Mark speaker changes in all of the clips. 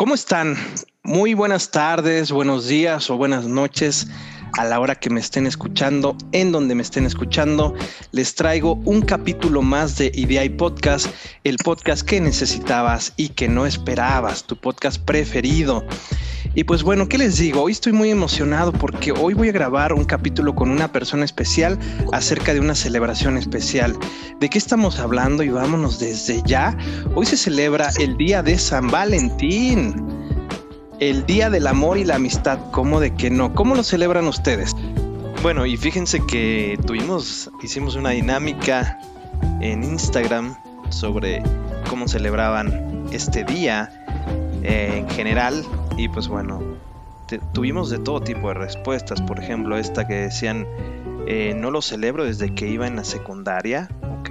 Speaker 1: ¿Cómo están? Muy buenas tardes, buenos días o buenas noches a la hora que me estén escuchando, en donde me estén escuchando. Les traigo un capítulo más de IDI Podcast, el podcast que necesitabas y que no esperabas, tu podcast preferido. Y pues bueno, ¿qué les digo? Hoy estoy muy emocionado porque hoy voy a grabar un capítulo con una persona especial acerca de una celebración especial. ¿De qué estamos hablando? Y vámonos desde ya. Hoy se celebra el Día de San Valentín, el Día del Amor y la Amistad. ¿Cómo de que no? ¿Cómo lo celebran ustedes? Bueno, y fíjense que hicimos una dinámica en Instagram sobre cómo celebraban este día en general. Y pues bueno, tuvimos de todo tipo de respuestas. Por ejemplo, esta que decían, no lo celebro desde que iba en la secundaria, ok.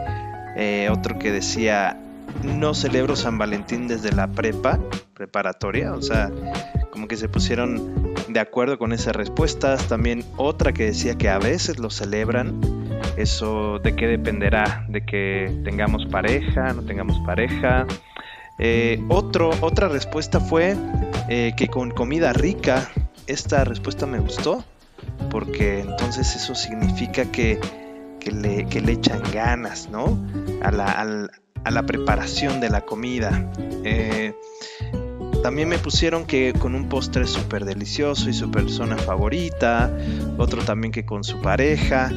Speaker 1: Otro que decía, no celebro San Valentín desde la preparatoria. O sea, como que se pusieron de acuerdo con esas respuestas. También otra que decía que a veces lo celebran. Eso, ¿de qué dependerá? De que tengamos pareja, no tengamos pareja. Otra respuesta fue que con comida rica. Esta respuesta me gustó porque entonces eso significa que le echan ganas, ¿no? A la preparación de la comida. También me pusieron que con un postre súper delicioso y su persona favorita. Otro también que con su pareja.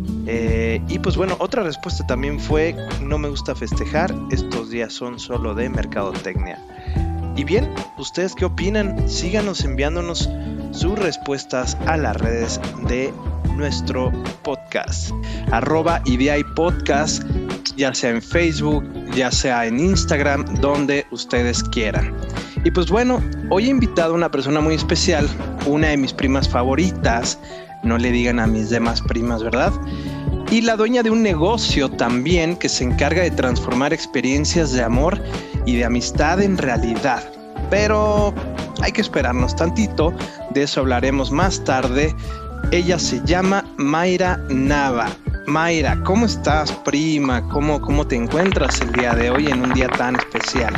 Speaker 1: Y pues bueno, otra respuesta también fue, no me gusta festejar, estos días son solo de mercadotecnia. Y bien, ¿ustedes qué opinan? Síganos enviándonos sus respuestas a las redes de nuestro podcast, @IDI Podcast, ya sea en Facebook, ya sea en Instagram, donde ustedes quieran. Y pues bueno, hoy he invitado a una persona muy especial, una de mis primas favoritas. No le digan a mis demás primas, ¿verdad? Y la dueña de un negocio también que se encarga de transformar experiencias de amor y de amistad en realidad. Pero hay que esperarnos tantito, de eso hablaremos más tarde. Ella se llama Mayra Nava. Mayra, ¿cómo estás, prima? ¿Cómo te encuentras el día de hoy en un día tan especial?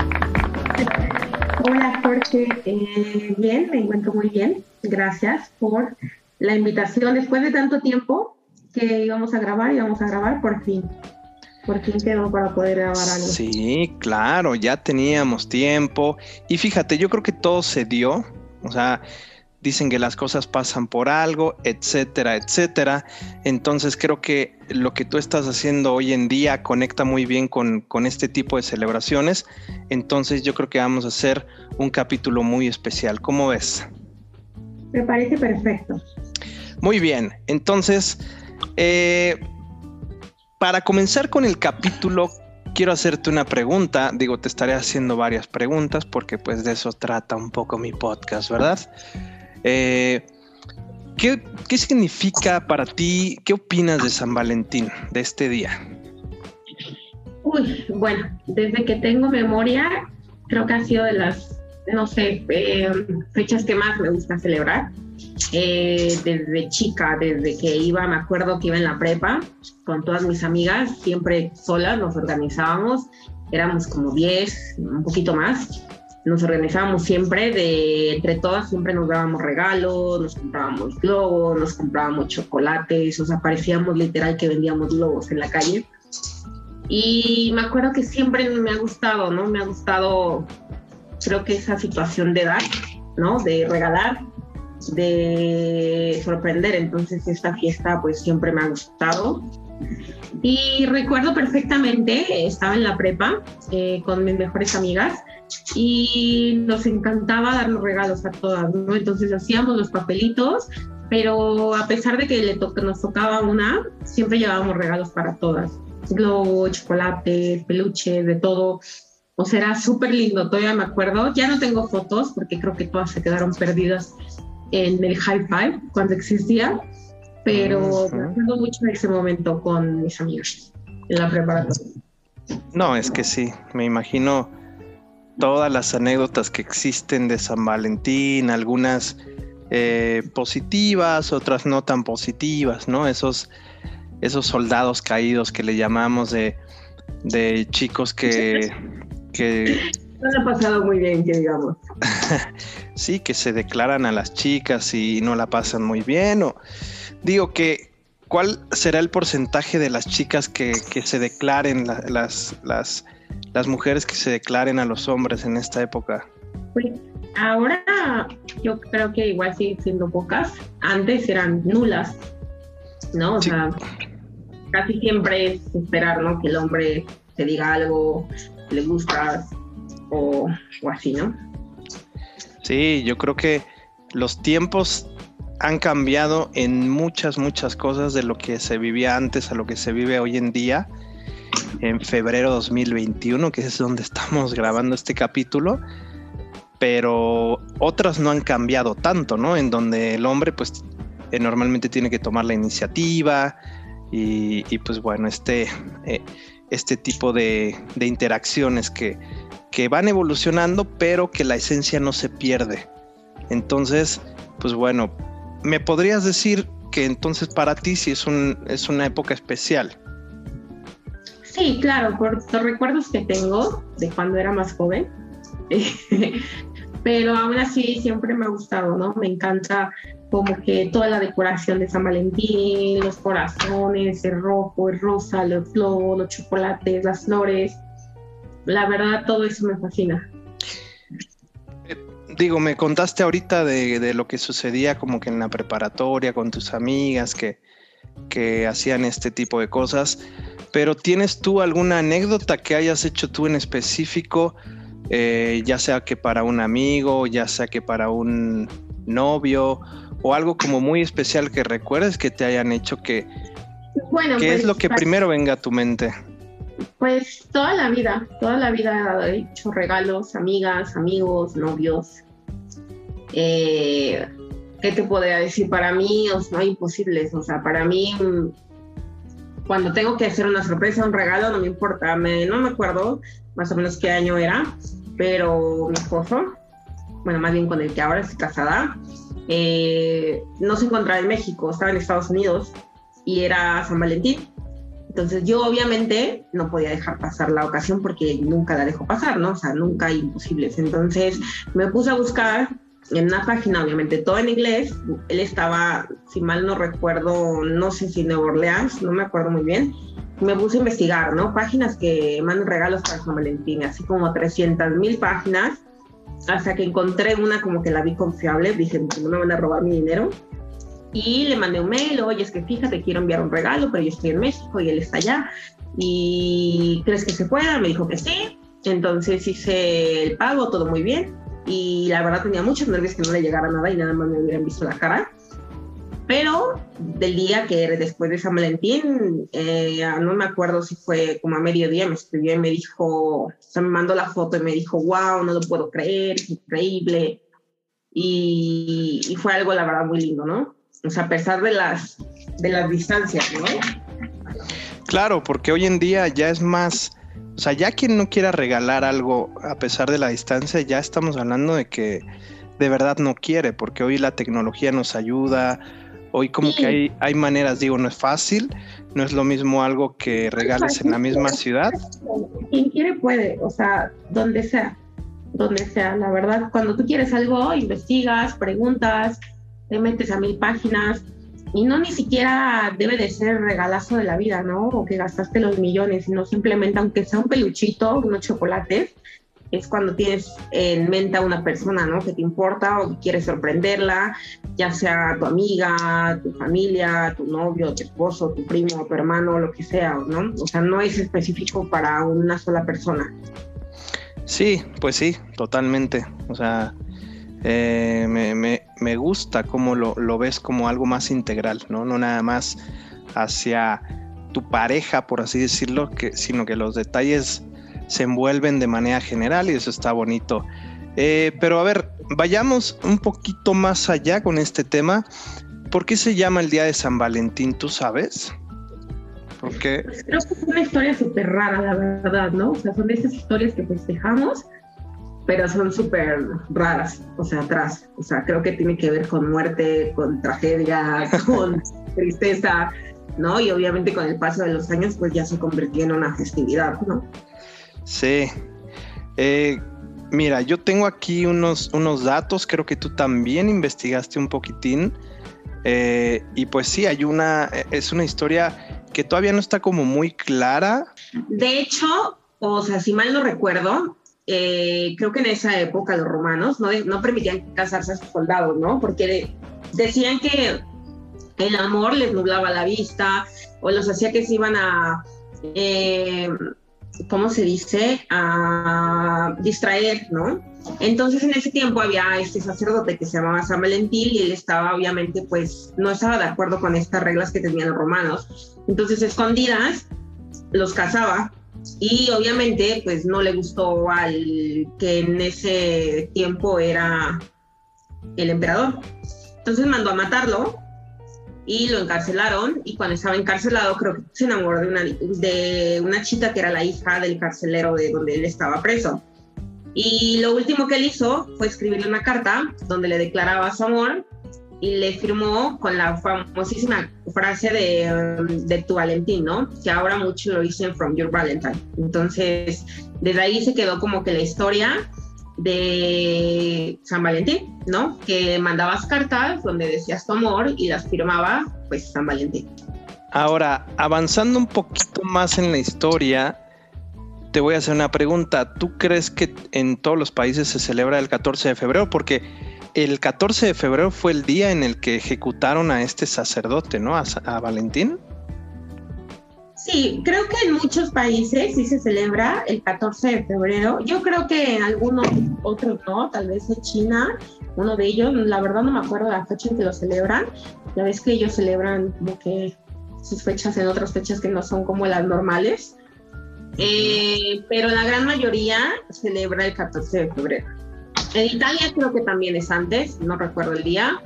Speaker 2: Hola, Jorge. Bien, me encuentro muy bien. Gracias por la invitación. Después de tanto tiempo que íbamos a grabar, por fin quedó para poder grabar algo.
Speaker 1: Sí, claro, ya teníamos tiempo. Y fíjate, yo creo que todo se dio. O sea, dicen que las cosas pasan por algo, etcétera, etcétera. Entonces creo que lo que tú estás haciendo hoy en día conecta muy bien con este tipo de celebraciones. Entonces yo creo que vamos a hacer un capítulo muy especial. ¿Cómo ves?
Speaker 2: Me parece perfecto.
Speaker 1: Muy bien, entonces para comenzar con el capítulo quiero hacerte una pregunta. Digo, te estaré haciendo varias preguntas porque pues de eso trata un poco mi podcast, ¿verdad? ¿Qué significa para ti? ¿Qué opinas de San Valentín, de este día?
Speaker 2: Bueno, desde que tengo memoria, creo que ha sido de las, fechas que más me gusta celebrar. Desde chica, desde que me acuerdo que iba en la prepa, con todas mis amigas, siempre solas nos organizábamos, éramos como 10, un poquito más. Nos organizábamos siempre, entre todas siempre nos dábamos regalos, nos comprábamos globos, nos comprábamos chocolates, o sea, parecíamos literal que vendíamos globos en la calle. Y me acuerdo que siempre me ha gustado, ¿no? Me ha gustado, creo que esa situación de dar, ¿no? De regalar, de sorprender. Entonces esta fiesta pues siempre me ha gustado. Y recuerdo perfectamente, estaba en la prepa con mis mejores amigas y nos encantaba dar los regalos a todas, ¿no? Entonces hacíamos los papelitos, pero a pesar de que nos tocaba una, siempre llevábamos regalos para todas. Globos, chocolates, peluches, de todo. O sea, era súper lindo, todavía me acuerdo. Ya no tengo fotos porque creo que todas se quedaron perdidas en el high five cuando existía, pero me acuerdo mucho de ese momento con mis amigos en la preparatoria.
Speaker 1: No, es que sí, me imagino todas las anécdotas que existen de San Valentín, algunas positivas, otras no tan positivas, ¿no? Esos soldados caídos que le llamamos de chicos que
Speaker 2: No le ha pasado muy bien, que digamos.
Speaker 1: Sí, que se declaran a las chicas y no la pasan muy bien. O digo que, ¿cuál será el porcentaje de las chicas que se declaren, las mujeres que se declaren a los hombres en esta época?
Speaker 2: Pues ahora yo creo que igual siguen siendo pocas. Antes eran nulas, ¿no? O
Speaker 1: Sí.
Speaker 2: sea, casi siempre es esperar, ¿no? Que el hombre te diga algo, le gustas o así, ¿no?
Speaker 1: Sí, yo creo que los tiempos han cambiado en muchas cosas de lo que se vivía antes a lo que se vive hoy en día, en febrero 2021, que es donde estamos grabando este capítulo, pero otras no han cambiado tanto, ¿no? En donde el hombre pues normalmente tiene que tomar la iniciativa y pues bueno, este tipo de interacciones que van evolucionando, pero que la esencia no se pierde. Entonces, pues bueno, ¿me podrías decir que entonces para ti sí es una época especial?
Speaker 2: Sí, claro, por los recuerdos que tengo de cuando era más joven, pero aún así siempre me ha gustado, ¿no? Me encanta como que toda la decoración de San Valentín, los corazones, el rojo, el rosa, los globos, los chocolates, las flores. La verdad, todo eso me fascina.
Speaker 1: Digo, me contaste ahorita de lo que sucedía como que en la preparatoria con tus amigas que hacían este tipo de cosas, pero ¿tienes tú alguna anécdota que hayas hecho tú en específico, ya sea que para un amigo, ya sea que para un novio, o algo como muy especial que recuerdes que te hayan hecho
Speaker 2: Bueno,
Speaker 1: ¿qué
Speaker 2: pues,
Speaker 1: es lo que primero venga a tu mente?
Speaker 2: Pues toda la vida he hecho regalos, amigas, amigos, novios. ¿Qué te podría decir? Para mí no hay imposibles, o sea, para mí cuando tengo que hacer una sorpresa, un regalo, no me importa, no me acuerdo más o menos qué año era, pero mi esposo, bueno, más bien con el que ahora estoy casada, no se encontraba en México, estaba en Estados Unidos y era San Valentín. Entonces yo obviamente no podía dejar pasar la ocasión porque nunca la dejo pasar, ¿no? O sea, nunca hay imposibles. Entonces me puse a buscar en una página, obviamente todo en inglés. Él estaba, si mal no recuerdo, no sé si en Nueva Orleans, no me acuerdo muy bien. Me puse a investigar, ¿no? Páginas que mandan regalos para San Valentín, así como 300,000 páginas, hasta que encontré una como que la vi confiable. Dije, no me van a robar mi dinero. Y le mandé un mail, oye, es que fíjate, quiero enviar un regalo, pero yo estoy en México y él está allá. ¿Y crees que se pueda? Me dijo que sí. Entonces hice el pago, todo muy bien. Y la verdad tenía muchos nervios que no le llegara nada y nada más me hubieran visto la cara. Pero del día que después de San Valentín, no me acuerdo si fue como a mediodía, me escribió y me dijo, o sea, me mandó la foto y me dijo, wow, no lo puedo creer, es increíble. Y fue algo, la verdad, muy lindo, ¿no? O sea, a pesar de las distancias, ¿no?
Speaker 1: Claro, porque hoy en día ya es más, o sea, ya quien no quiera regalar algo a pesar de la distancia, ya estamos hablando de que de verdad no quiere, porque hoy la tecnología nos ayuda, hoy como
Speaker 2: Sí.
Speaker 1: que hay maneras, digo, no es fácil, no es lo mismo algo que regales en la misma ciudad.
Speaker 2: Quien quiere puede, o sea, donde sea, la verdad, cuando tú quieres algo, investigas, preguntas, te metes a 1000 páginas y no ni siquiera debe de ser el regalazo de la vida, ¿no? O que gastaste los millones, sino simplemente, aunque sea un peluchito, unos chocolates, es cuando tienes en mente a una persona, ¿no? Que te importa o que quieres sorprenderla, ya sea tu amiga, tu familia, tu novio, tu esposo, tu primo, tu hermano, lo que sea, ¿no? O sea, no es específico para una sola persona.
Speaker 1: Sí, pues sí, totalmente. O sea, me gusta cómo lo ves como algo más integral, ¿no? No nada más hacia tu pareja, por así decirlo, sino que los detalles se envuelven de manera general y eso está bonito. Pero a ver, vayamos un poquito más allá con este tema. ¿Por qué se llama el Día de San Valentín? ¿Tú sabes? ¿Por qué?
Speaker 2: Pues creo que es una historia súper rara, la verdad, ¿no? O sea, son de esas historias que festejamos, pero son súper raras, o sea, atrás. O sea, creo que tiene que ver con muerte, con tragedia, con tristeza, ¿no? Y obviamente con el paso de los años, pues ya se convirtió en una festividad, ¿no?
Speaker 1: Sí. Mira, yo tengo aquí unos datos, creo que tú también investigaste un poquitín, y pues sí, es una historia que todavía no está como muy clara.
Speaker 2: De hecho, o sea, si mal no recuerdo, creo que en esa época los romanos no permitían casarse a sus soldados, ¿no? Porque decían que el amor les nublaba la vista o los hacía que se iban a... ¿cómo se dice? A distraer, ¿no? Entonces en ese tiempo había este sacerdote que se llamaba San Valentín y él estaba obviamente pues no estaba de acuerdo con estas reglas que tenían los romanos. Entonces escondidas los casaba y obviamente pues no le gustó al que en ese tiempo era el emperador. Entonces mandó a matarlo y lo encarcelaron, y cuando estaba encarcelado creo que se enamoró de una chica que era la hija del carcelero de donde él estaba preso. Y lo último que él hizo fue escribirle una carta donde le declaraba su amor y le firmó con la famosísima frase de tu Valentín, ¿no? Que ahora mucho lo dicen from your Valentine. Entonces, desde ahí se quedó como que la historia de San Valentín, ¿no? Que mandabas cartas donde decías tu amor y las firmaba, pues, San Valentín.
Speaker 1: Ahora, avanzando un poquito más en la historia, te voy a hacer una pregunta. ¿Tú crees que en todos los países se celebra el 14 de febrero? Porque el 14 de febrero fue el día en el que ejecutaron a este sacerdote, ¿no? A Valentín.
Speaker 2: Sí, creo que en muchos países sí se celebra el 14 de febrero. Yo creo que en algunos otros no, tal vez en China, uno de ellos, la verdad no me acuerdo la fecha en que lo celebran. La vez que ellos celebran como que sus fechas en otras fechas que no son como las normales. Pero la gran mayoría celebra el 14 de febrero. En Italia creo que también es antes, no recuerdo el día,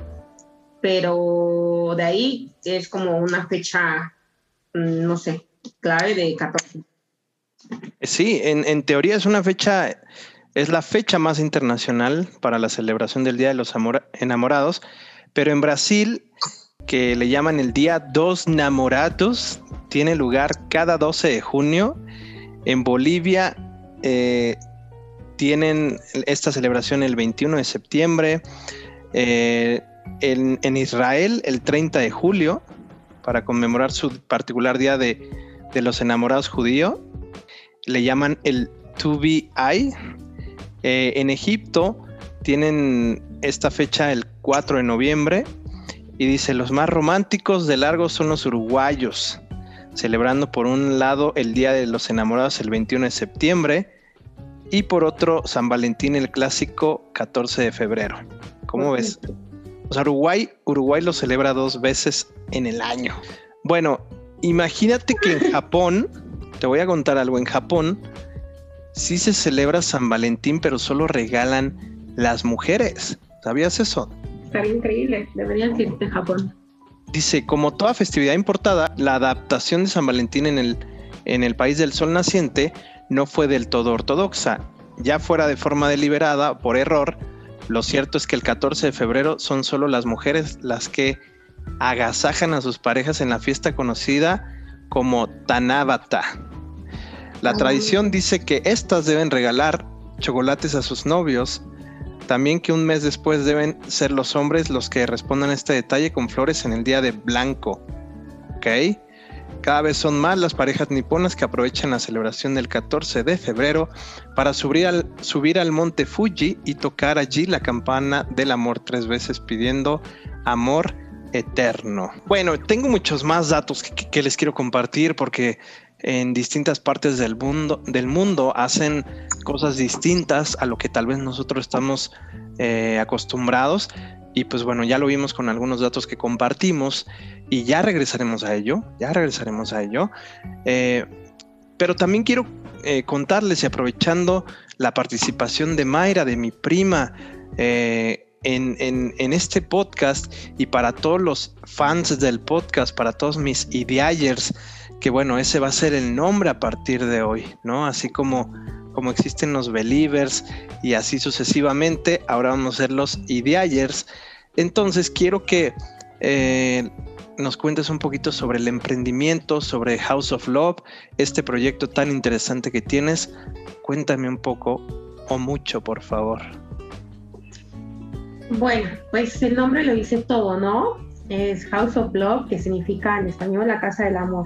Speaker 2: pero de ahí es como una fecha, no sé, clave de 14.
Speaker 1: Sí, en teoría es una fecha, es la fecha más internacional para la celebración del Día de los Enamorados, pero en Brasil, que le llaman el Día dos Namorados, tiene lugar cada 12 de junio. En Bolivia tienen esta celebración el 21 de septiembre. En Israel el 30 de julio, para conmemorar su particular día de los enamorados judíos. Le llaman el Tubi Ay. En Egipto tienen esta fecha el 4 de noviembre y dice: los más románticos de largo son los uruguayos, celebrando por un lado el Día de los Enamorados el 21 de septiembre y por otro San Valentín, el clásico 14 de febrero. ¿Cómo ves? O sea, Uruguay lo celebra 2 veces en el año. Bueno, imagínate que en Japón, te voy a contar algo, en Japón sí se celebra San Valentín, pero solo regalan las mujeres. ¿Sabías eso?
Speaker 2: Estaría increíble, deberían ir de Japón.
Speaker 1: Dice, como toda festividad importada, la adaptación de San Valentín en el país del sol naciente no fue del todo ortodoxa. Ya fuera de forma deliberada, por error, lo cierto es que el 14 de febrero son solo las mujeres las que agasajan a sus parejas en la fiesta conocida como Tanabata. La tradición dice que éstas deben regalar chocolates a sus novios. También que un mes después deben ser los hombres los que respondan a este detalle con flores en el día de blanco. ¿Ok? Cada vez son más las parejas niponas que aprovechan la celebración del 14 de febrero para subir al monte Fuji y tocar allí la campana del amor 3 veces pidiendo amor eterno. Bueno, tengo muchos más datos que les quiero compartir porque en distintas partes del mundo hacen cosas distintas a lo que tal vez nosotros estamos acostumbrados. Y pues bueno, ya lo vimos con algunos datos que compartimos y ya regresaremos a ello. Pero también quiero contarles, y aprovechando la participación de Mayra, de mi prima, en este podcast, y para todos los fans del podcast, para todos mis ideayers, que bueno, ese va a ser el nombre a partir de hoy, ¿no? Así como existen los believers y así sucesivamente, ahora vamos a ser los ideayers. Entonces quiero que nos cuentes un poquito sobre el emprendimiento, sobre House of Love, este proyecto tan interesante que tienes. Cuéntame un poco o mucho, por favor?
Speaker 2: Bueno, pues el nombre lo dice todo, ¿no? Es House of Love, que significa en español la casa del amor.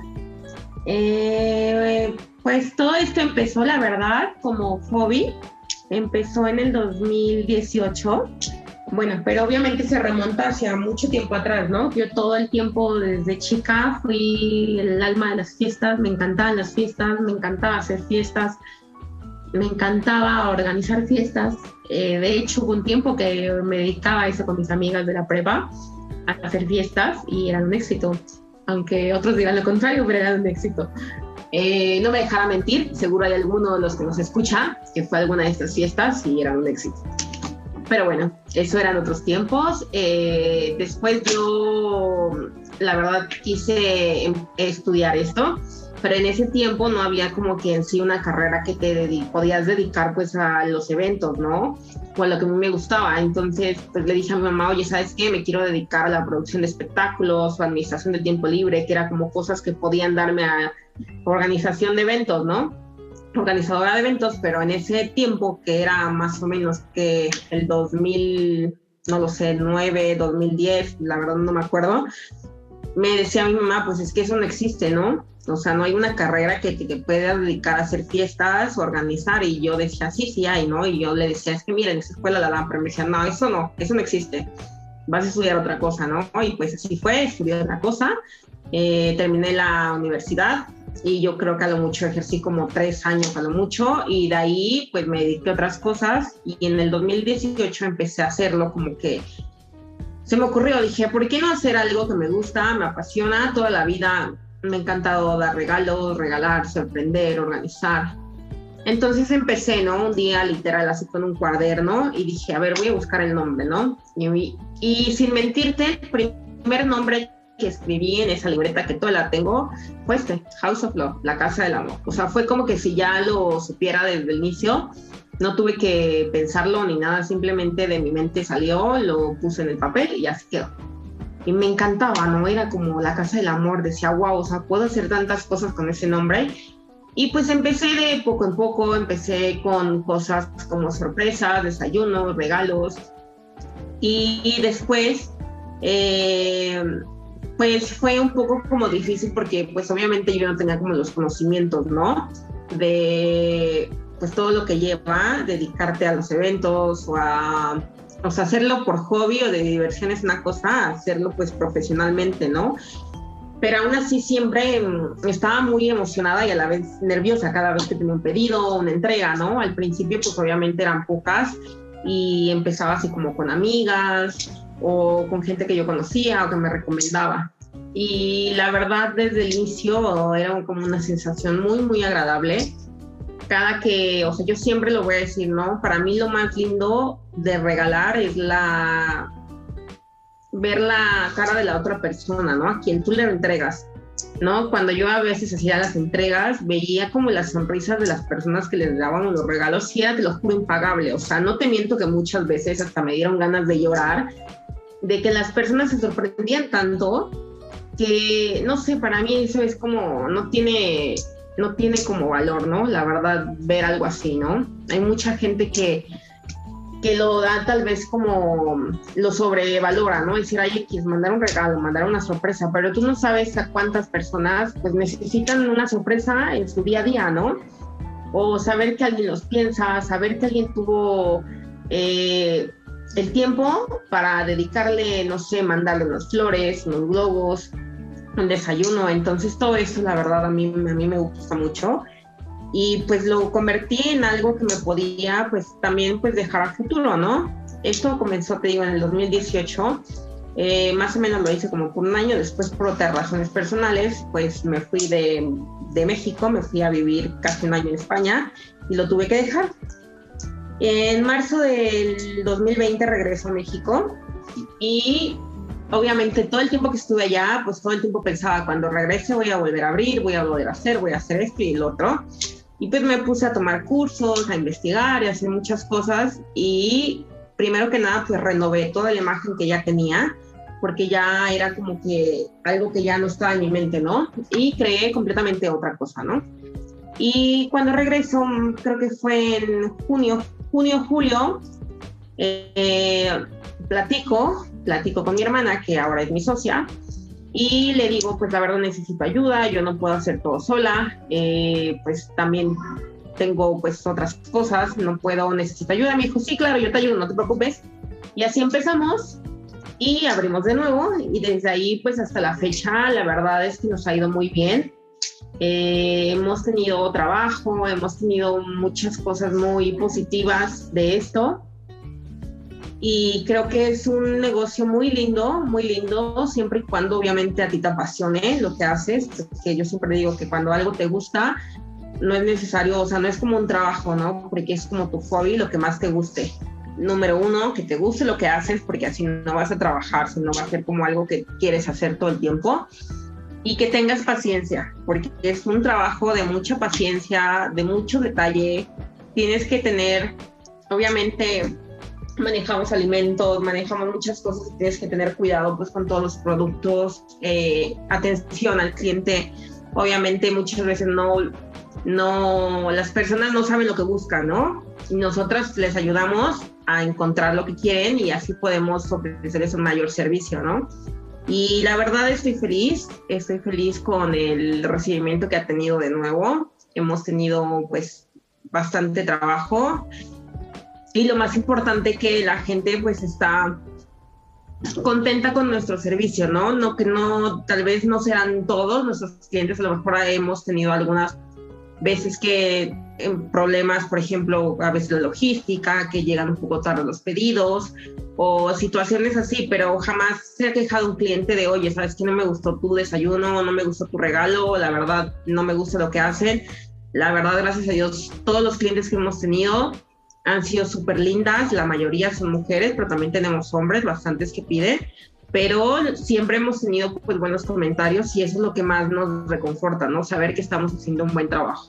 Speaker 2: Pues todo esto empezó, la verdad, como hobby. Empezó en el 2018. Bueno, pero obviamente se remonta hacia mucho tiempo atrás, ¿no? Yo todo el tiempo desde chica fui el alma de las fiestas, me encantaban las fiestas, me encantaba hacer fiestas, me encantaba organizar fiestas. De hecho, hubo un tiempo que me dedicaba a eso con mis amigas de la prepa, a hacer fiestas, y eran un éxito. Aunque otros digan lo contrario, pero eran un éxito. No me dejara mentir, seguro hay alguno de los que nos escucha que fue a alguna de estas fiestas y eran un éxito. Pero bueno, eso eran otros tiempos. Después yo, la verdad, quise estudiar esto, pero en ese tiempo no había como que en sí una carrera que podías dedicar pues a los eventos, ¿no? O a lo que a mí me gustaba. Entonces, pues le dije a mi mamá, oye, ¿sabes qué? Me quiero dedicar a la producción de espectáculos o administración del tiempo libre, que era como cosas que podían darme a organización de eventos, ¿no? Organizadora de eventos, pero en ese tiempo, que era más o menos que el 2000, no lo sé, 9, 2010, la verdad no me acuerdo, me decía mi mamá, pues es que eso no existe, ¿no? O sea, no hay una carrera que te puedas dedicar a hacer fiestas, organizar, y yo decía, sí hay, ¿no? Y yo le decía, es que mira, en esa escuela la dan, pero me decía, no eso no existe, vas a estudiar otra cosa, ¿no? Y pues así fue, estudié otra cosa, terminé la universidad, y yo creo que a lo mucho ejercí como 3 años a lo mucho, y de ahí pues me dediqué a otras cosas, y en el 2018 empecé a hacerlo, como que se me ocurrió, dije, ¿por qué no hacer algo que me gusta, me apasiona? Toda la vida me ha encantado dar regalos, regalar, sorprender, organizar. Entonces empecé, ¿no? Un día literal así con un cuaderno, y dije, a ver, voy a buscar el nombre, ¿no? Y sin mentirte, el primer nombre que escribí en esa libreta, que toda la tengo, fue House of Love, la casa del amor. O sea, fue como que si ya lo supiera desde el inicio, no tuve que pensarlo ni nada, simplemente de mi mente salió, lo puse en el papel y así quedó. Y me encantaba, ¿no? Era como la casa del amor, decía, wow, o sea, puedo hacer tantas cosas con ese nombre. Y pues empecé de poco en poco, empecé con cosas como sorpresas, desayunos, regalos. Y después, pues fue un poco como difícil, porque pues obviamente yo no tenía como los conocimientos, ¿no? De pues todo lo que lleva dedicarte a los eventos, o sea, hacerlo por hobby o de diversión es una cosa, hacerlo pues profesionalmente, ¿no? Pero aún así siempre estaba muy emocionada y a la vez nerviosa cada vez que tenía un pedido, una entrega, ¿no? Al principio pues obviamente eran pocas, y empezaba así como con amigas o con gente que yo conocía o que me recomendaba. Y la verdad, desde el inicio era como una sensación muy, muy agradable. Cada que, o sea, yo siempre lo voy a decir, ¿no? Para mí lo más lindo de regalar es ver la cara de la otra persona, ¿no? A quien tú le entregas, ¿no? Cuando yo a veces hacía las entregas, veía como las sonrisas de las personas que les daban los regalos, y era, te lo juro, impagable. O sea, no te miento que muchas veces hasta me dieron ganas de llorar, de que las personas se sorprendían tanto que, no sé, para mí eso es como, no tiene como valor, ¿no? La verdad, ver algo así, ¿no? Hay mucha gente que lo da tal vez como lo sobrevalora, ¿no? Decir, ay, X, mandar un regalo, mandar una sorpresa, pero tú no sabes a cuántas personas pues necesitan una sorpresa en su día a día, ¿no? O saber que alguien los piensa, saber que alguien tuvo el tiempo para dedicarle, no sé, mandarle unas flores, unos globos, un desayuno. Entonces todo eso, la verdad, a mí me gusta mucho. Y pues lo convertí en algo que me podía pues también pues dejar a futuro, ¿no? Esto comenzó, te digo, en el 2018, más o menos lo hice como por un año. Después, por otras razones personales, pues me fui de México, me fui a vivir casi un año en España y lo tuve que dejar. En marzo del 2020 regreso a México, y obviamente todo el tiempo que estuve allá, pues todo el tiempo pensaba, cuando regrese voy a volver a abrir, voy a volver a hacer, voy a hacer esto y el otro. Y pues me puse a tomar cursos, a investigar y a hacer muchas cosas, y primero que nada pues renové toda la imagen que ya tenía, porque ya era como que algo que ya no estaba en mi mente, ¿no? Y creé completamente otra cosa, ¿no? Y cuando regreso, creo que fue en junio junio, julio, platico con mi hermana, que ahora es mi socia, y le digo, pues la verdad necesito ayuda, yo no puedo hacer todo sola, pues también tengo pues otras cosas, no puedo, necesito ayuda. Me dijo, sí, claro, yo te ayudo, no te preocupes. Y así empezamos y abrimos de nuevo, y desde ahí pues hasta la fecha la verdad es que nos ha ido muy bien. Hemos tenido trabajo, hemos tenido muchas cosas muy positivas de esto, y creo que es un negocio muy lindo, siempre y cuando obviamente a ti te apasione lo que haces, porque yo siempre digo que cuando algo te gusta, no es necesario, o sea, no es como un trabajo, ¿no? Porque es como tu hobby, lo que más te guste. Número uno, que te guste lo que haces, porque así no vas a trabajar, sino va a ser como algo que quieres hacer todo el tiempo. Y que tengas paciencia, porque es un trabajo de mucha paciencia, de mucho detalle. Tienes que tener, obviamente, manejamos alimentos, manejamos muchas cosas, y tienes que tener cuidado pues con todos los productos, atención al cliente. Obviamente muchas veces no, las personas no saben lo que buscan, ¿no? Y nosotras les ayudamos a encontrar lo que quieren, y así podemos ofrecerles un mayor servicio, ¿no? Y la verdad estoy feliz con el recibimiento que ha tenido de nuevo. Hemos tenido pues bastante trabajo, y lo más importante, que la gente pues está contenta con nuestro servicio, ¿no? No, que no, tal vez no serán todos nuestros clientes, a lo mejor hemos tenido algunas veces que problemas, por ejemplo, a veces la logística, que llegan un poco tarde los pedidos, o situaciones así, pero jamás se ha quejado un cliente de, oye, ¿sabes qué? No me gustó tu desayuno, no me gustó tu regalo, la verdad no me gusta lo que hacen. La verdad, gracias a Dios, todos los clientes que hemos tenido han sido súper lindas, la mayoría son mujeres, pero también tenemos hombres, bastantes que piden, pero siempre hemos tenido pues buenos comentarios, y eso es lo que más nos reconforta, ¿no? Saber que estamos haciendo un buen trabajo.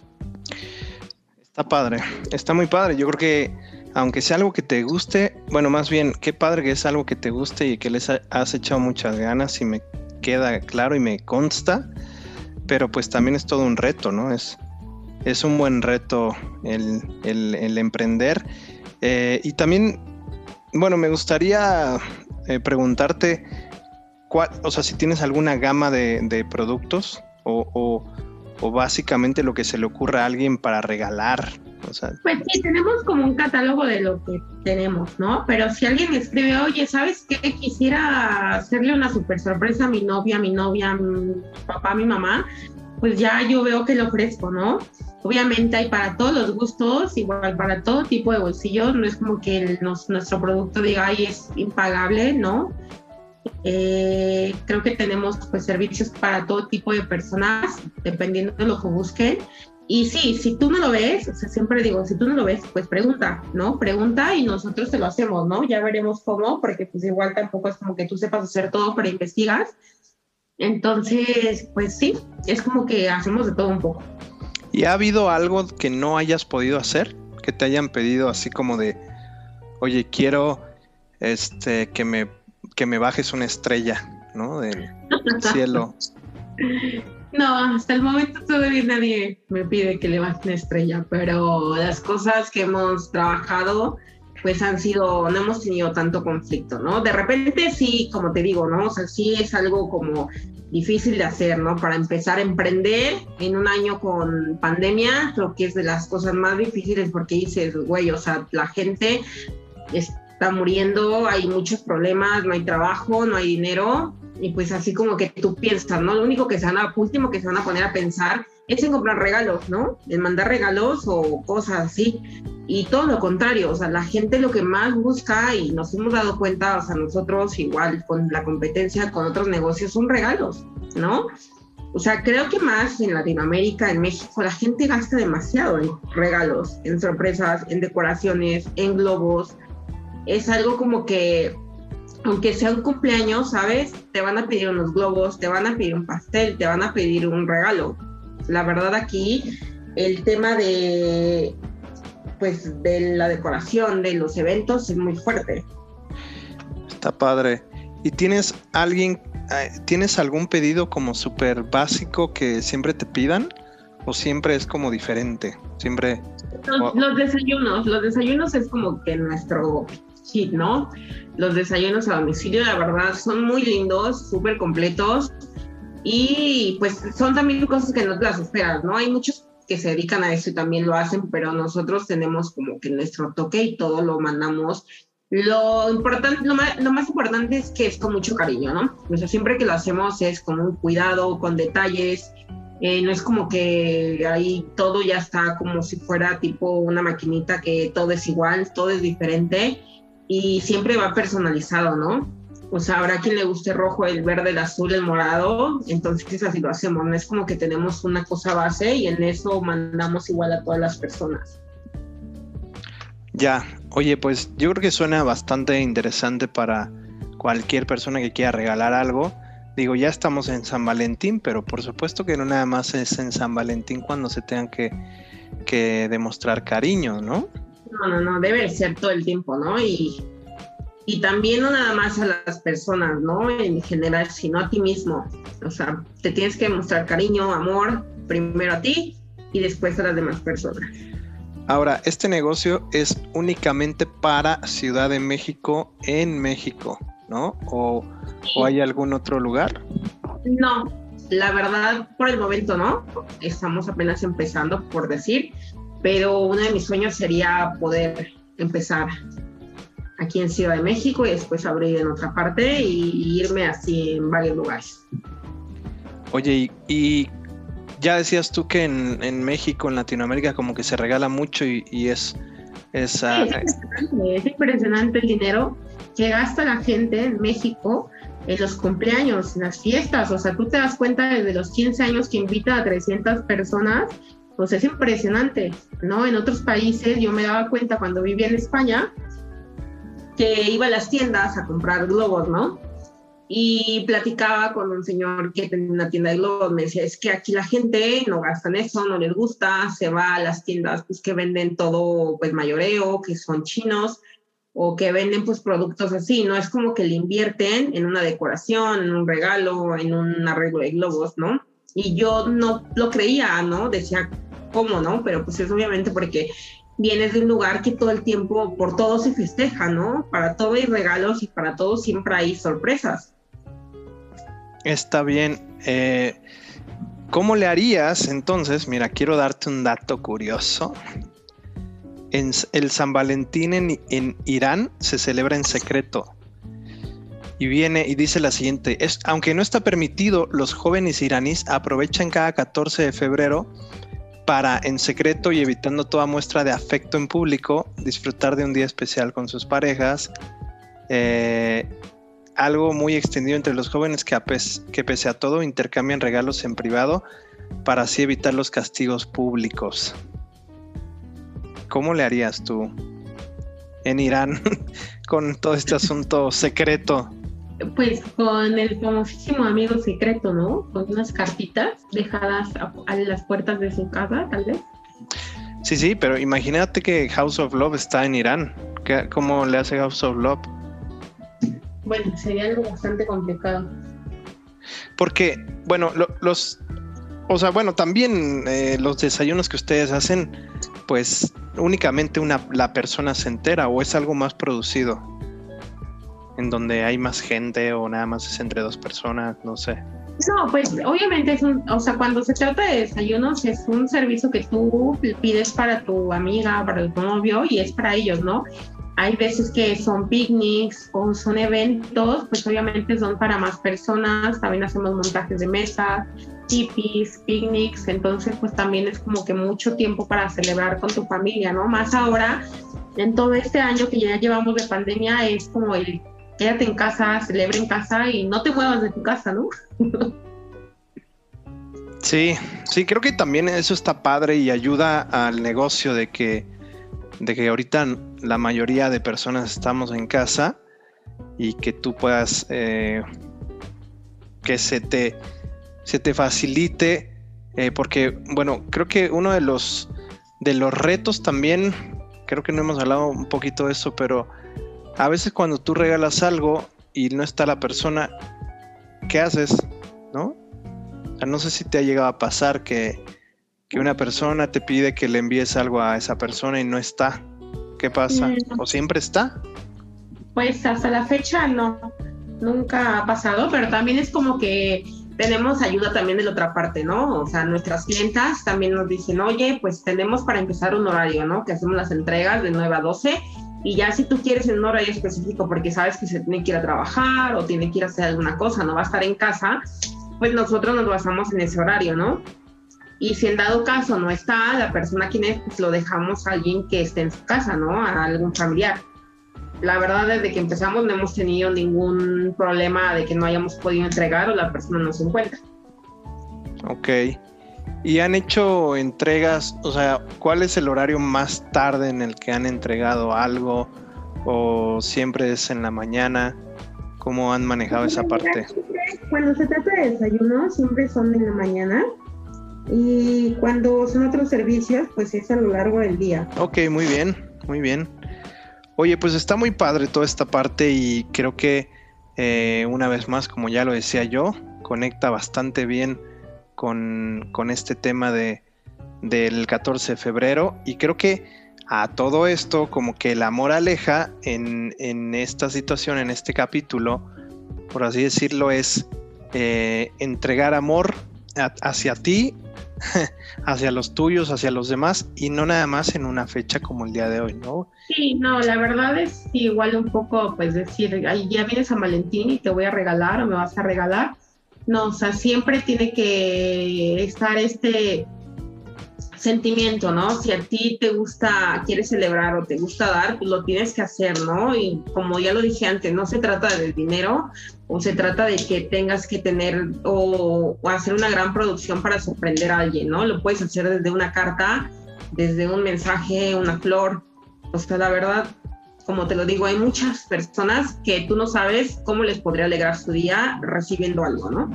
Speaker 1: Está padre, está muy padre. Yo creo que aunque sea algo que te guste, bueno, más bien, qué padre que es algo que te guste y que les has echado muchas ganas, y me queda claro y me consta, pero pues también es todo un reto, ¿no? Es un buen reto el emprender. Y también, bueno, me gustaría preguntarte, o sea, si tienes alguna gama de productos o básicamente lo que se le ocurra a alguien para regalar. O sea,
Speaker 2: pues sí, tenemos como un catálogo de lo que tenemos, ¿no? Pero si alguien me escribe, oye, ¿sabes qué? Quisiera hacerle una súper sorpresa a mi novia, a mi papá, a mi mamá, pues ya yo veo que le ofrezco, ¿no? Obviamente hay para todos los gustos, igual para todo tipo de bolsillos, no es como que nuestro producto diga, ay, es impagable, ¿no? Creo que tenemos pues servicios para todo tipo de personas, dependiendo de lo que busquen. Y sí, si tú no lo ves, o sea, siempre digo, si tú no lo ves, pues pregunta, ¿no? Pregunta y nosotros te lo hacemos, ¿no? Ya veremos cómo, porque pues igual tampoco es como que tú sepas hacer todo, pero investigas. Entonces, pues sí, es como que hacemos de todo un poco.
Speaker 1: ¿Y ha habido algo que no hayas podido hacer? Que te hayan pedido así como de, oye, quiero que me bajes una estrella, ¿no? Del cielo.
Speaker 2: No, hasta el momento todavía nadie me pide que le baje una estrella, pero las cosas que hemos trabajado pues han sido, no hemos tenido tanto conflicto, ¿no? De repente sí, como te digo, ¿no? O sea, sí es algo como difícil de hacer, ¿no? Para empezar a emprender en un año con pandemia, creo que es de las cosas más difíciles, porque dices, güey, o sea, la gente está muriendo, hay muchos problemas, no hay trabajo, no hay dinero, y pues así como que tú piensas, ¿no? Lo último que se van a poner a pensar es en comprar regalos, ¿no? En mandar regalos o cosas así. Y todo lo contrario, o sea, la gente lo que más busca, y nos hemos dado cuenta, o sea, nosotros igual con la competencia con otros negocios, son regalos, ¿no? O sea, creo que más en Latinoamérica, en México, la gente gasta demasiado en regalos, en sorpresas, en decoraciones, en globos. Es algo como que, aunque sea un cumpleaños, ¿sabes? Te van a pedir unos globos, te van a pedir un pastel, te van a pedir un regalo. La verdad aquí, el tema de la decoración, de los eventos, es muy fuerte.
Speaker 1: Está padre. ¿Y tienes algún pedido como súper básico que siempre te pidan? ¿O siempre es como diferente? Siempre
Speaker 2: Los desayunos es como que nuestro hit, ¿no? Los desayunos a domicilio, la verdad, son muy lindos, súper completos y pues son también cosas que no te las esperas, ¿no? Hay muchos que se dedican a eso y también lo hacen, pero nosotros tenemos como que nuestro toque y todo lo mandamos. Lo más importante es que es con mucho cariño, ¿no? O sea, siempre que lo hacemos es con un cuidado, con detalles. No es como que ahí todo ya está como si fuera tipo una maquinita que todo es igual, todo es diferente y siempre va personalizado, ¿no? O sea, habrá quien le guste rojo, el verde, el azul, el morado, entonces así lo hacemos, no es como que tenemos una cosa base y en eso mandamos igual a todas las personas.
Speaker 1: Ya, oye, pues yo creo que suena bastante interesante para cualquier persona que quiera regalar algo. Digo, ya estamos en San Valentín, pero por supuesto que no nada más es en San Valentín cuando se tengan que demostrar cariño, ¿no?
Speaker 2: No, debe ser todo el tiempo, ¿no? Y también no nada más a las personas, ¿no? En general, sino a ti mismo. O sea, te tienes que mostrar cariño, amor, primero a ti y después a las demás personas.
Speaker 1: Ahora, este negocio es únicamente para Ciudad de México en México, ¿no? ¿O hay algún otro lugar?
Speaker 2: No, la verdad, por el momento no. Estamos apenas empezando, por decir, pero uno de mis sueños sería poder empezar aquí en Ciudad de México y después abrir en otra parte y irme así en varios lugares.
Speaker 1: Oye, y ya decías tú que en México, en Latinoamérica, como que se regala mucho y es
Speaker 2: impresionante el dinero que gasta la gente en México en los cumpleaños, en las fiestas. O sea, tú te das cuenta desde los 15 años que invita a 300 personas, pues es impresionante, ¿no? En otros países yo me daba cuenta cuando vivía en España que iba a las tiendas a comprar globos, ¿no? Y platicaba con un señor que tenía una tienda de globos, me decía, es que aquí la gente no gasta en eso, no les gusta, se va a las tiendas pues, que venden todo pues mayoreo, que son chinos, o que venden pues productos así, ¿no? Es como que le invierten en una decoración, en un regalo, en un arreglo de globos, ¿no? Y yo no lo creía, ¿no? Decía, ¿cómo, no? Pero pues es obviamente porque vienes de un lugar que todo el tiempo, por todo se festeja, ¿no? Para todo hay regalos y para todo siempre hay sorpresas.
Speaker 1: Está bien. ¿Cómo le harías entonces? Mira, quiero darte un dato curioso. El San Valentín en Irán se celebra en secreto. Y viene y dice la siguiente: aunque no está permitido, los jóvenes iraníes aprovechan cada 14 de febrero para, en secreto y evitando toda muestra de afecto en público, disfrutar de un día especial con sus parejas. Algo muy extendido entre los jóvenes que pese a todo intercambian regalos en privado para así evitar los castigos públicos. ¿Cómo le harías tú en Irán con todo este asunto secreto?
Speaker 2: Pues con el famosísimo amigo secreto, ¿no? Con unas cartitas dejadas a las puertas de su casa, tal vez.
Speaker 1: Sí, pero imagínate que House of Love está en Irán. ¿Cómo le hace House of Love?
Speaker 2: Bueno, sería algo bastante complicado.
Speaker 1: Porque, bueno, también los desayunos que ustedes hacen, pues únicamente la persona se entera, o es algo más producido, en donde hay más gente o nada más es entre dos personas, no sé.
Speaker 2: No, pues obviamente cuando se trata de desayunos es un servicio que tú pides para tu amiga, para tu novio y es para ellos, ¿no? Hay veces que son picnics o son eventos, pues obviamente son para más personas, también hacemos montajes de mesa, tipis, picnics, entonces pues también es como que mucho tiempo para celebrar con tu familia, ¿no? Más ahora, en todo este año que ya llevamos de pandemia, es como el quédate en casa, celebra en casa y no te muevas de tu casa, ¿no?
Speaker 1: Sí, creo que también eso está padre y ayuda al negocio de que ahorita la mayoría de personas estamos en casa y que tú puedas que se te facilite, porque bueno, creo que uno de los retos también, creo que no hemos hablado un poquito de eso, pero a veces cuando tú regalas algo y no está la persona, ¿qué haces? ¿No? O sea, no sé si te ha llegado a pasar que que una persona te pide que le envíes algo a esa persona y no está. ¿Qué pasa? ¿O siempre está?
Speaker 2: Pues hasta la fecha no, nunca ha pasado, pero también es como que tenemos ayuda también de la otra parte, ¿no? O sea, nuestras clientas también nos dicen, oye, pues tenemos para empezar un horario, ¿no? Que hacemos las entregas de 9 a 12 y ya si tú quieres en un horario específico porque sabes que se tiene que ir a trabajar o tiene que ir a hacer alguna cosa, no va a estar en casa, pues nosotros nos basamos en ese horario, ¿no? Y si en dado caso no está la persona quien es, pues lo dejamos a alguien que esté en su casa, ¿no? A algún familiar. La verdad, desde que empezamos no hemos tenido ningún problema de que no hayamos podido entregar o la persona no se encuentra.
Speaker 1: Ok. ¿Y han hecho entregas? O sea, ¿cuál es el horario más tarde en el que han entregado algo? ¿O siempre es en la mañana? ¿Cómo han manejado esa parte?
Speaker 2: Cuando se trata de desayuno, siempre son en la mañana. Y cuando son otros servicios, pues es a lo largo del día.
Speaker 1: Ok, muy bien, muy bien. Oye, pues está muy padre toda esta parte y creo que una vez más, como ya lo decía yo, conecta bastante bien con este tema del 14 de febrero y creo que a todo esto como que la moraleja en esta situación, en este capítulo, por así decirlo, es entregar amor hacia ti, hacia los tuyos, hacia los demás y no nada más en una fecha como el día de hoy, ¿no?
Speaker 2: Sí, no, la verdad es igual un poco, pues decir, ay, ya viene San Valentín y te voy a regalar o me vas a regalar. No, o sea, siempre tiene que estar este sentimiento, ¿no? Si a ti te gusta, quieres celebrar o te gusta dar, pues lo tienes que hacer, ¿no? Y como ya lo dije antes, no se trata del dinero o se trata de que tengas que tener o hacer una gran producción para sorprender a alguien, ¿no? Lo puedes hacer desde una carta, desde un mensaje, una flor. O sea, la verdad, como te lo digo, hay muchas personas que tú no sabes cómo les podría alegrar su día recibiendo algo, ¿no?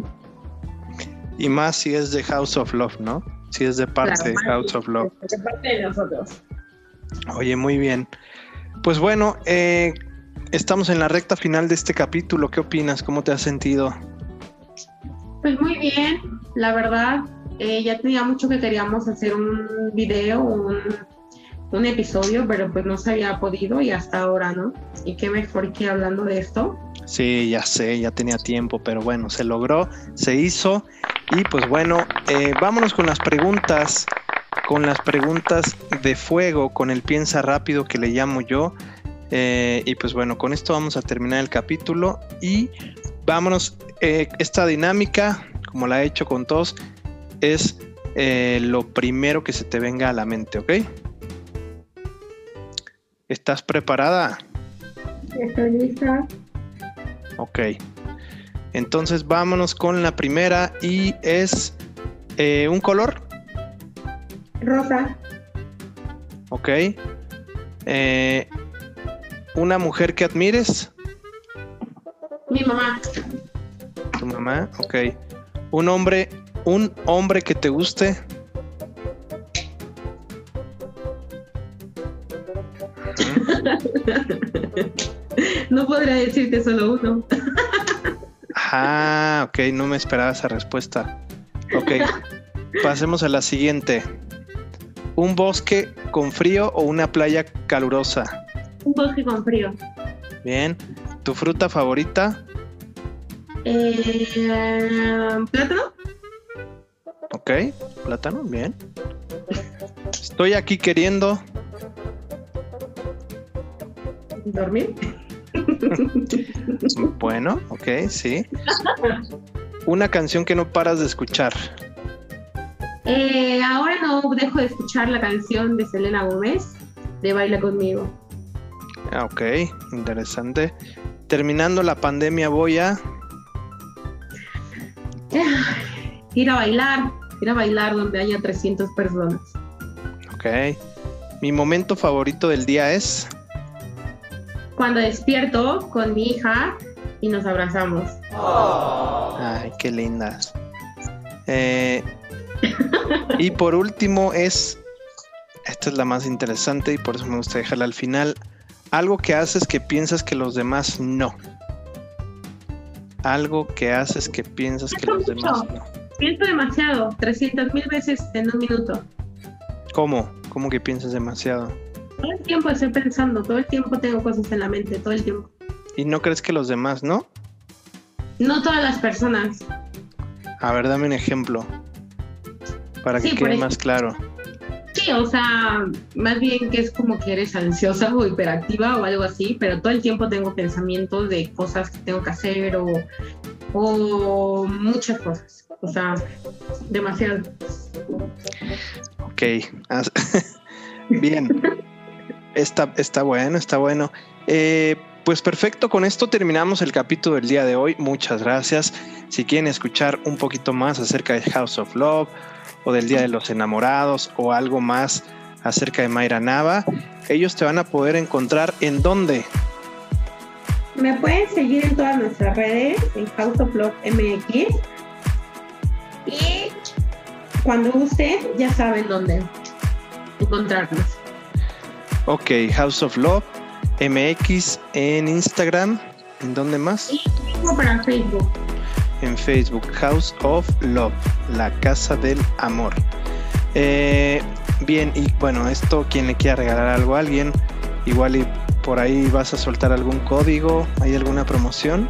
Speaker 1: Y más si es de House of Love, ¿no? Si es de parte de House of Love.
Speaker 2: De parte de nosotros.
Speaker 1: Oye, muy bien. Pues bueno, estamos en la recta final de este capítulo. ¿Qué opinas? ¿Cómo te has sentido?
Speaker 2: Pues muy bien, la verdad. Ya tenía mucho que queríamos hacer un video, un episodio, pero pues no se había podido y hasta ahora, ¿no? Y qué mejor que hablando de esto.
Speaker 1: Sí, ya sé, ya tenía tiempo, pero bueno, se logró, se hizo. Y pues bueno, vámonos con las preguntas de fuego, con el piensa rápido que le llamo yo. Y pues bueno, con esto vamos a terminar el capítulo y vámonos. Esta dinámica, como la he hecho con todos, es lo primero que se te venga a la mente, ¿ok? ¿Estás preparada?
Speaker 2: Estoy lista.
Speaker 1: Ok. Entonces vámonos con la primera y es un color.
Speaker 2: Rosa.
Speaker 1: Ok. Una mujer que admires.
Speaker 2: Mi mamá.
Speaker 1: Tu mamá, ok. Un hombre que te guste.
Speaker 2: No podría decirte solo uno.
Speaker 1: Ah, ok, no me esperaba esa respuesta. Ok, pasemos a la siguiente. ¿Un bosque con frío o una playa calurosa?
Speaker 2: Un bosque con frío.
Speaker 1: Bien. ¿Tu fruta favorita?
Speaker 2: ¿Plátano?
Speaker 1: Ok, plátano, bien. Estoy aquí queriendo...
Speaker 2: ¿Dormir?
Speaker 1: Bueno, ok, sí. Una canción que no paras de escuchar.
Speaker 2: Ahora no dejo de escuchar la canción de Selena Gómez de Baila Conmigo.
Speaker 1: Ah, ok, interesante. Terminando la pandemia voy a...
Speaker 2: Ir a bailar donde haya 300 personas.
Speaker 1: Ok. Mi momento favorito del día es...
Speaker 2: Cuando despierto con mi hija y nos abrazamos.
Speaker 1: Ay, qué lindas. Y por último esta es la más interesante y por eso me gusta dejarla al final. Algo que haces que piensas que los demás no. Algo que haces que piensas que los demás no.
Speaker 2: Pienso demasiado, 300,000 veces en un minuto.
Speaker 1: ¿Cómo? ¿Cómo que piensas demasiado?
Speaker 2: Todo el tiempo estoy pensando, todo el tiempo tengo cosas en la mente, todo el tiempo.
Speaker 1: ¿Y no crees que los demás, no?
Speaker 2: No todas las personas.
Speaker 1: A ver, dame un ejemplo para que quede más claro.
Speaker 2: Sí, o sea, más bien que es como que eres ansiosa o hiperactiva o algo así, pero todo el tiempo tengo pensamientos de cosas que tengo que hacer o muchas cosas. O sea, demasiado.
Speaker 1: Ok. Bien. Está bueno. Pues perfecto, con esto terminamos el capítulo del día de hoy. Muchas gracias. Si quieren escuchar un poquito más acerca de House of Love o del Día de los Enamorados o algo más acerca de Mayra Nava, ellos te van a poder encontrar ¿en dónde?
Speaker 2: Me pueden seguir en todas nuestras redes, en House of Love MX. Y cuando gusten, ya saben dónde encontrarnos.
Speaker 1: Ok, House of Love MX en Instagram. ¿En dónde más?
Speaker 2: Y para Facebook.
Speaker 1: En Facebook, House of Love, la casa del amor. Bien, y bueno, esto, quien le quiera regalar algo a alguien, igual y por ahí vas a soltar algún código, ¿hay alguna promoción?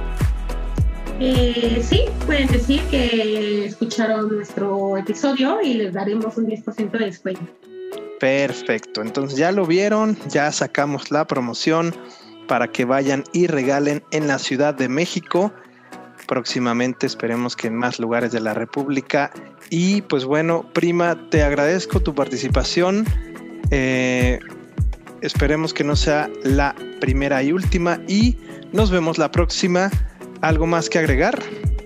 Speaker 2: Sí, pueden decir que escucharon nuestro episodio y les daremos un 10% de descuento.
Speaker 1: Perfecto, entonces ya lo vieron, ya sacamos la promoción para que vayan y regalen en la Ciudad de México. Próximamente esperemos que en más lugares de la República. Y pues bueno, prima, te agradezco tu participación. Esperemos que no sea la primera y última y nos vemos la próxima. ¿Algo más que agregar?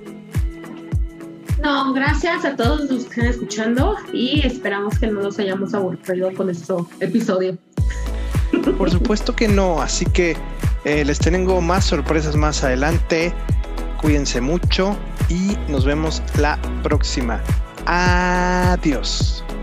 Speaker 2: No, gracias a todos los que están escuchando y esperamos que no nos hayamos aburrido con nuestro episodio.
Speaker 1: Por supuesto que no, así que les tengo más sorpresas más adelante. Cuídense mucho y nos vemos la próxima. Adiós.